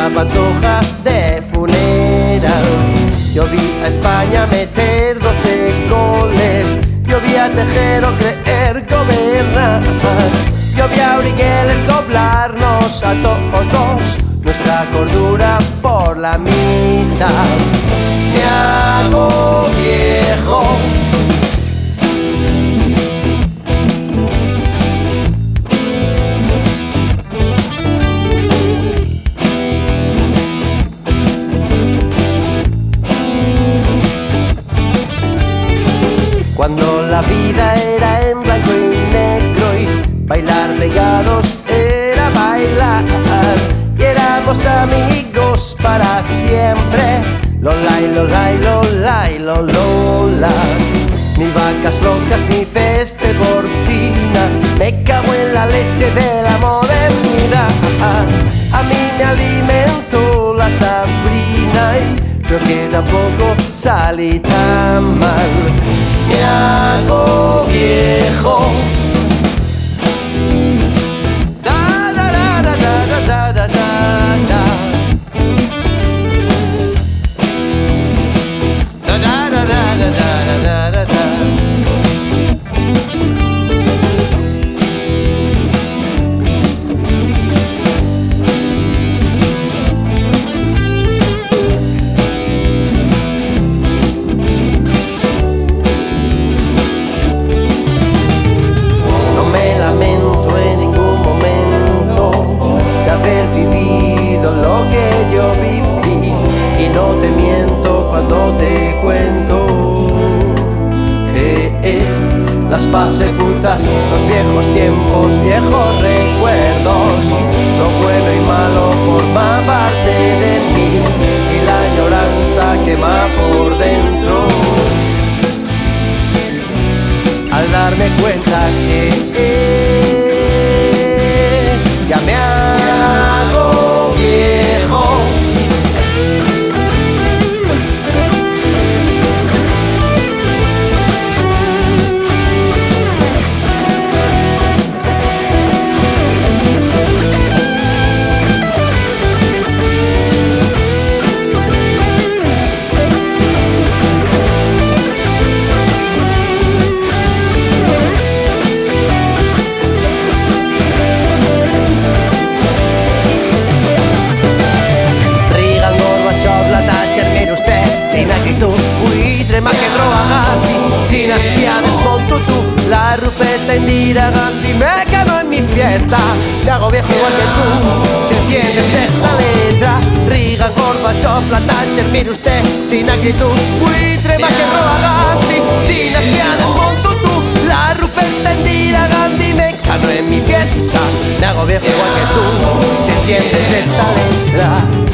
pantoja de funeral. Yo vi a España meter 12 goles, yo vi a Tejero creer gobernar, yo vi a Urigueles doblarnos a todos nuestra cordura por la mitad. Me hago viejo, cuando la vida era en blanco y negro y bailar pegados era bailar, y éramos amigos para siempre. Lola y lola y lola y lola. Ni vacas locas ni peste porcina, me cago en la leche de la modernidad. A mí me alimentó la Sabrina y creo que tampoco salí tan mal. Me hago viejo. Da da da da da da da da da. Da da da da da da da da. Las paz sepultas, los viejos tiempos, viejos recuerdos. Lo bueno y malo forma parte de mí y la añoranza quema por dentro. Al darme cuenta que ya me hago viejo. Buitre, McEnroe, Agassi, dinastía desmonto tú, la Ruperta, Indira Gandhi, me quedo en mi fiesta. Me hago viejo igual que tú, si entiendes esta letra. Reagan, Gorbachev, la Thatcher, mire usted, sin actitud. Buitre, McEnroe, Agassi, dinastía desmonto tú, la Ruperta, Indira Gandhi, me quedo en mi fiesta. Me hago viejo igual que tú, si entiendes esta letra.